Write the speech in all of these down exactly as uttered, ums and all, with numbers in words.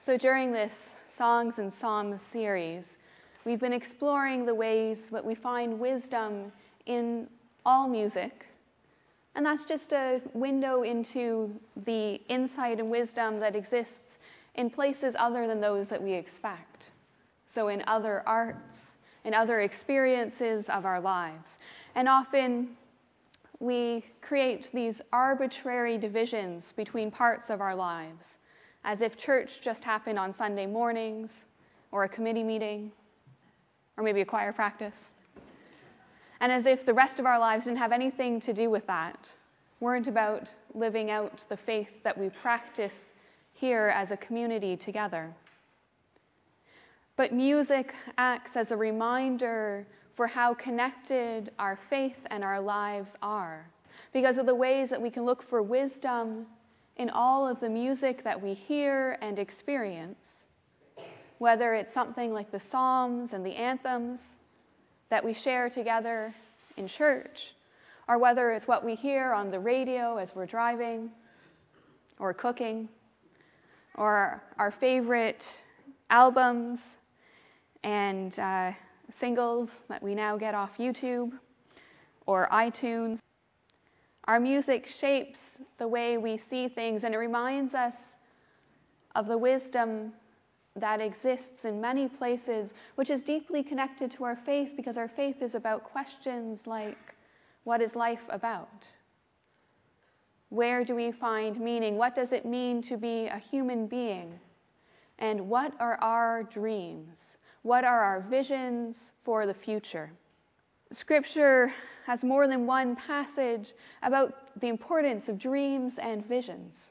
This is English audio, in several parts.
So during this Songs and Psalms series, we've been exploring the ways that we find wisdom in all music. And that's just a window into the insight and wisdom that exists in places other than those that we expect. So in other arts, in other experiences of our lives. And often we create these arbitrary divisions between parts of our lives, as if church just happened on Sunday mornings, or a committee meeting, or maybe a choir practice. And as if the rest of our lives didn't have anything to do with that, weren't about living out the faith that we practice here as a community together. But music acts as a reminder for how connected our faith and our lives are, because of the ways that we can look for wisdom in all of the music that we hear and experience, whether it's something like the Psalms and the anthems that we share together in church, or whether it's what we hear on the radio as we're driving or cooking, or our favorite albums and uh, singles that we now get off YouTube or iTunes. Our music shapes the way we see things, and it reminds us of the wisdom that exists in many places, which is deeply connected to our faith, because our faith is about questions like, what is life about? Where do we find meaning? What does it mean to be a human being? And what are our dreams? What are our visions for the future? Scripture has more than one passage about the importance of dreams and visions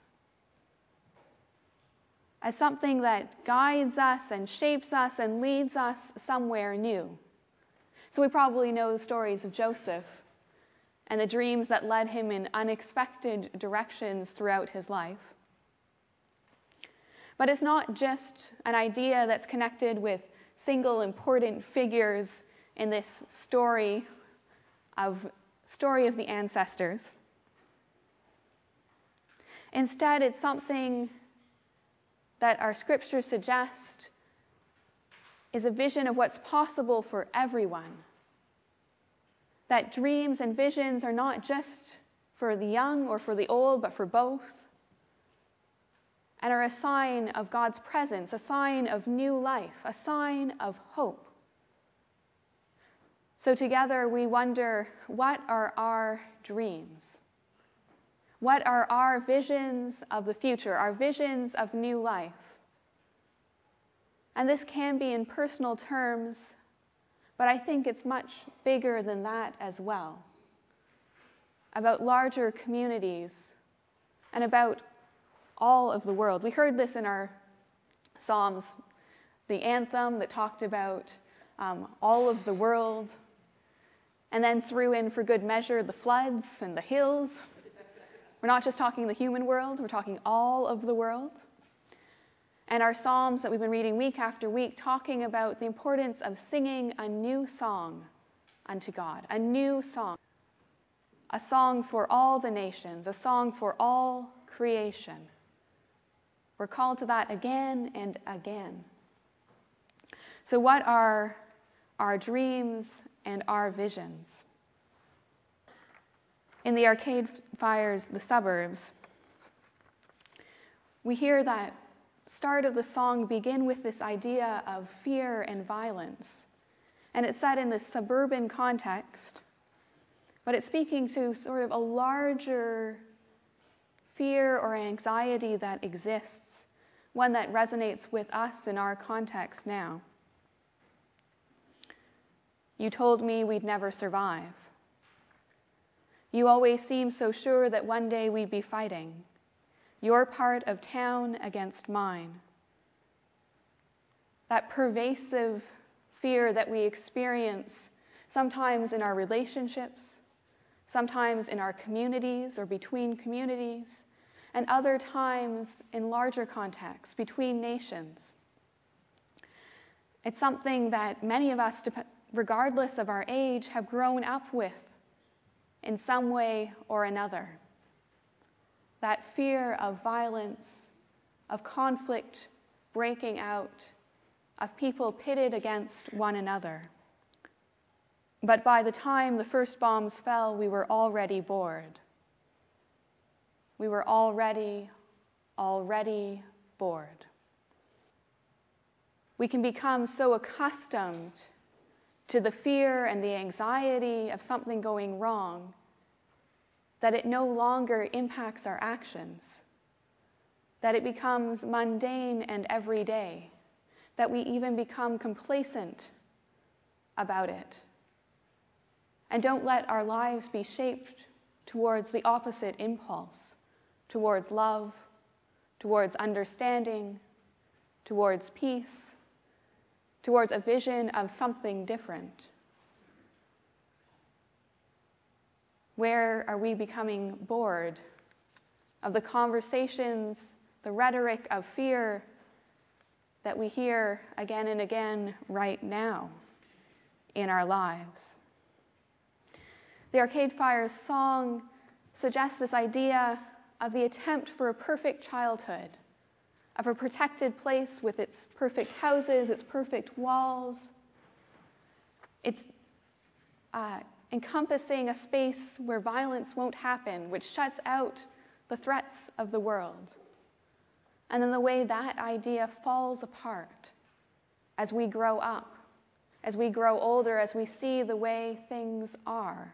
as something that guides us and shapes us and leads us somewhere new. So we probably know the stories of Joseph and the dreams that led him in unexpected directions throughout his life. But it's not just an idea that's connected with single important figures in this story of story of the ancestors. Instead, it's something that our scriptures suggest is a vision of what's possible for everyone. That dreams and visions are not just for the young or for the old, but for both, and are a sign of God's presence, a sign of new life, a sign of hope. So together we wonder, what are our dreams? What are our visions of the future, our visions of new life? And this can be in personal terms, but I think it's much bigger than that as well. About larger communities and about all of the world. We heard this in our Psalms, the anthem that talked about um, all of the world, and then threw in for good measure the floods and the hills. We're not just talking the human world, we're talking all of the world. And our Psalms that we've been reading week after week, talking about the importance of singing a new song unto God, a new song, a song for all the nations, a song for all creation. We're called to that again and again. So what are our dreams and our visions? In the Arcade Fire's The Suburbs, we hear that start of the song begin with this idea of fear and violence. And it's set in this suburban context, but it's speaking to sort of a larger fear or anxiety that exists, one that resonates with us in our context now. You told me we'd never survive. You always seemed so sure that one day we'd be fighting, your part of town against mine. That pervasive fear that we experience sometimes in our relationships, sometimes in our communities or between communities, and other times in larger contexts, between nations. It's something that many of us, regardless of our age, have grown up with in some way or another. That fear of violence, of conflict breaking out, of people pitted against one another. But by the time the first bombs fell, we were already bored. We were already, already bored. We can become so accustomed to the fear and the anxiety of something going wrong that it no longer impacts our actions, that it becomes mundane and everyday, that we even become complacent about it, and don't let our lives be shaped towards the opposite impulse, towards love, towards understanding, towards peace, towards a vision of something different. Where are we becoming bored of the conversations, the rhetoric of fear that we hear again and again right now in our lives? The Arcade Fire's song suggests this idea of the attempt for a perfect childhood, of a protected place with its perfect houses, its perfect walls. It's uh, encompassing a space where violence won't happen, which shuts out the threats of the world. And then the way that idea falls apart as we grow up, as we grow older, as we see the way things are.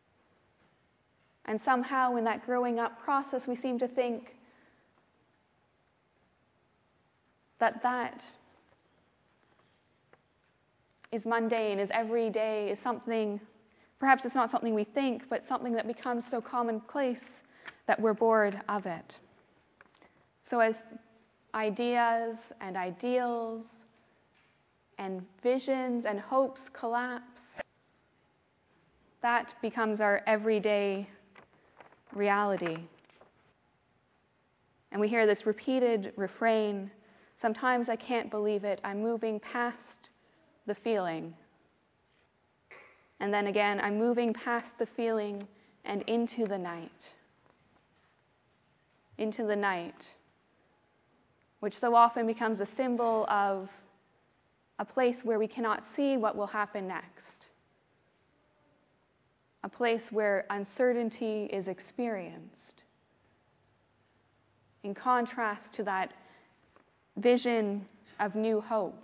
And somehow in that growing up process, we seem to think that that is mundane, is everyday, is something, perhaps it's not something we think, but something that becomes so commonplace that we're bored of it. So as ideas and ideals and visions and hopes collapse, that becomes our everyday reality. And we hear this repeated refrain, sometimes I can't believe it, I'm moving past the feeling. And then again, I'm moving past the feeling and into the night. Into the night, which so often becomes a symbol of a place where we cannot see what will happen next. A place where uncertainty is experienced. In contrast to that vision of new hope.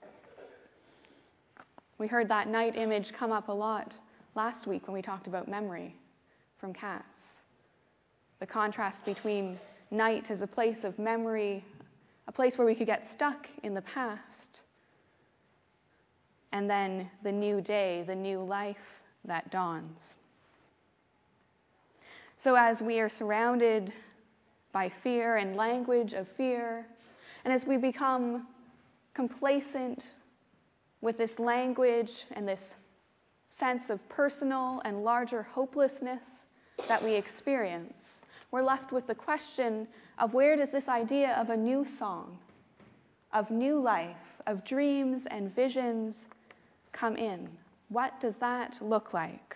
We heard that night image come up a lot last week when we talked about memory from Katz. The contrast between night as a place of memory, a place where we could get stuck in the past, and then the new day, the new life that dawns. So as we are surrounded by fear and language of fear, and as we become complacent with this language and this sense of personal and larger hopelessness that we experience, we're left with the question of where does this idea of a new song, of new life, of dreams and visions come in? What does that look like?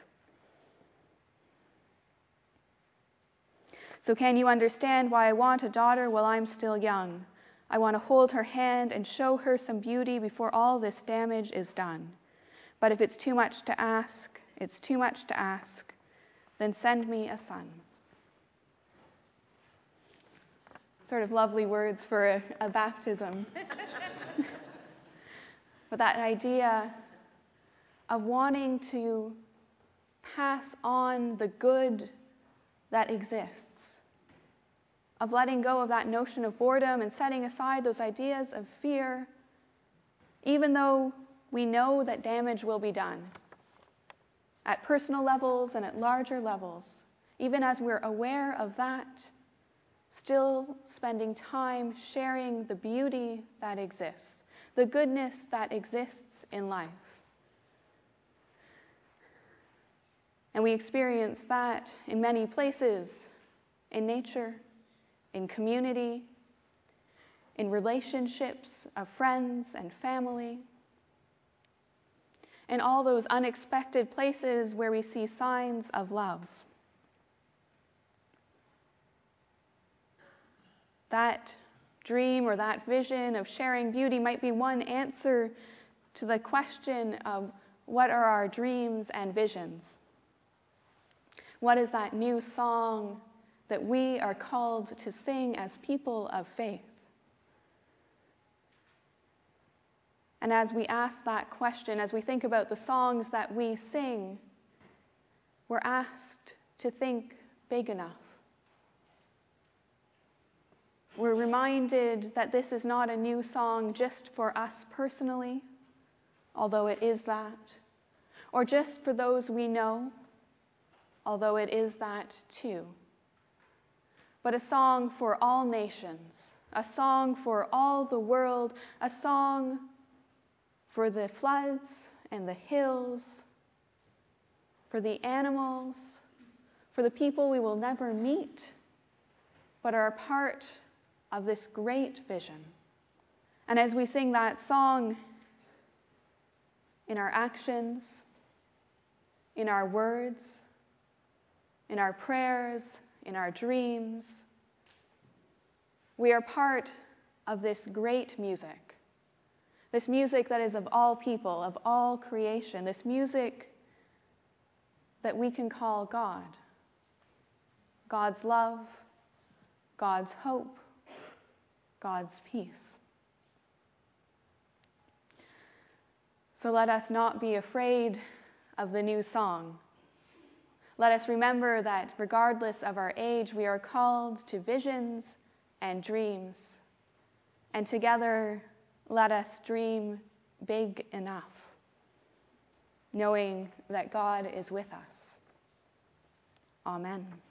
So can you understand why I want a daughter while I'm still young? I want to hold her hand and show her some beauty before all this damage is done. But if it's too much to ask, it's too much to ask, then send me a son. Sort of lovely words for a, a baptism. But that idea of wanting to pass on the good that exists, of letting go of that notion of boredom and setting aside those ideas of fear, even though we know that damage will be done at personal levels and at larger levels. Even as we're aware of that, still spending time sharing the beauty that exists, the goodness that exists in life. And we experience that in many places, in nature, in community, in relationships of friends and family, in all those unexpected places where we see signs of love. That dream or that vision of sharing beauty might be one answer to the question of what are our dreams and visions? What is that new song that we are called to sing as people of faith? And as we ask that question, as we think about the songs that we sing, we're asked to think big enough. We're reminded that this is not a new song just for us personally, although it is that, or just for those we know, although it is that too, but a song for all nations, a song for all the world, a song for the floods and the hills, for the animals, for the people we will never meet, but are a part of this great vision. And as we sing that song, in our actions, in our words, in our prayers, in our dreams, we are part of this great music. This music that is of all people, of all creation. This music that we can call God. God's love, God's hope, God's peace. So let us not be afraid of the new song. Let us remember that regardless of our age, we are called to visions and dreams. And together, let us dream big enough, knowing that God is with us. Amen.